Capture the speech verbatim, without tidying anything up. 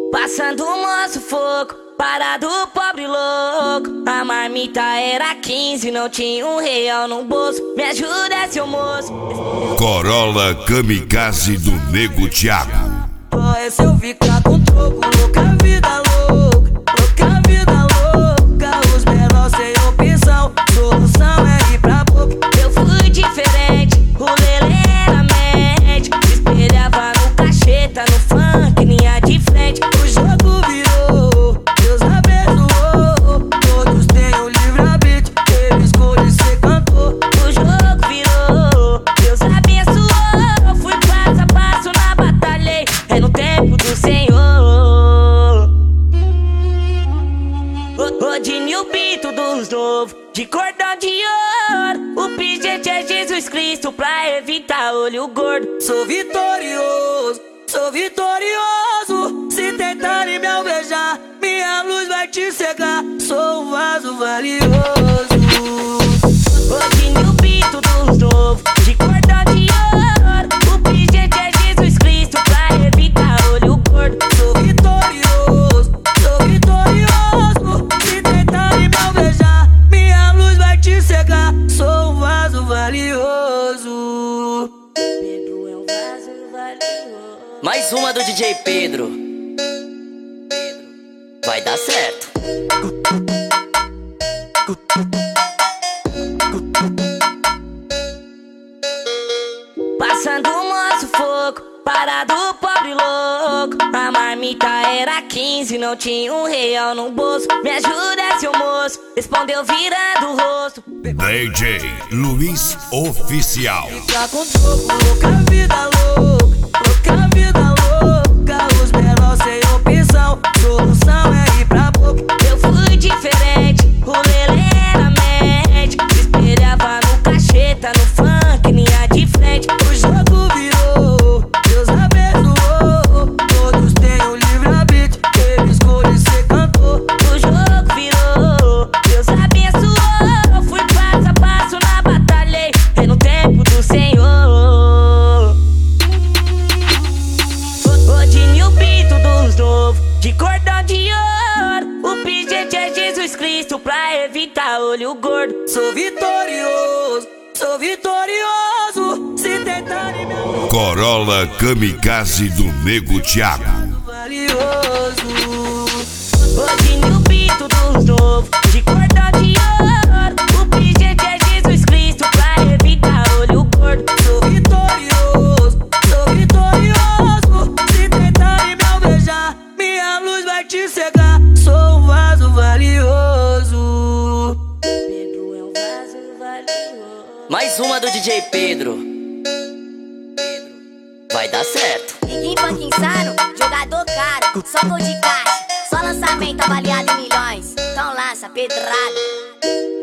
Passando o moço fogo, parado pobre louco. A marmita era quinze, não tinha um real no bolso. Me ajuda, seu moço. Corolla Kamikaze do Nego Thiago. Pô, é se eu ficar com troco, louca vida louca, louca vida louca. Os menores sem opção, solução é ir pra boca. Eu fui diferente, o lelê era médico. Espelhava no cacheta, no funk, linha de frente. O jogo virou, Deus abençoou. Todos têm o livre-arbítrio, ele escolhe ser cantor. O jogo virou, Deus abençoou. Fui passo a passo na batalha, é no tempo do Senhor. Rodinho Bito dos novos, de cordão de ouro. O pingente é Jesus Cristo pra evitar olho gordo. Sou vitorioso, sou vitorioso. Se tentarem me alvejar, minha luz vai te cegar. Sou um vaso valioso. Rodinho Bito dos novos, de cordão de ouro. O pingente é Jesus Cristo pra evitar olho gordo. Sou vitorioso, sou vitorioso. Se tentarem me alvejar, minha luz vai te cegar. Sou um vaso valioso. Pedro é um vaso valioso. Mais uma do D J Pedro. Vai dar certo. Passando o moço fogo, parado pobre louco. A marmita era quinze, não tinha um real no bolso. Me ajuda, seu moço, respondeu virando o rosto. D J Luiz Oficial. Fica com troco, louca vida louca, louca vida louca. Os menores sem opção, solução é ir pra boca. Eu fui diferente, o lelê era médico. Espelhava no cacheta, no funk, linha de frente. O jogo virou, Deus abençoou. Todos têm o livre-arbítrio, ele escolhe ser cantor. O jogo virou, Deus abençoou. Fui passo a passo na batalha, é no tempo do Senhor. Rodinho Bito dos novos, de cordão de ouro. O pingente é Jesus Cristo pra evitar olho gordo. Sou vitorioso, sou vitorioso. Se tentarem me alvejar, Corolla Kamikaze do Nego Thiago. valioso. Rodinho Bito dos novos, de cordão de ouro. O pingente é Jesus Cristo pra evitar olho gordo. Sou vitorioso, sou vitorioso. Se tentarem me alvejar, minha luz vai te cegar. Sou um vaso valioso. Pedro é um vaso valioso. Mais uma do D J Pedro. Vai dar certo. Ninguém funk insano, jogador caro, só gol de caixa, só lançamento avaliado em milhões. Então lança pedrada.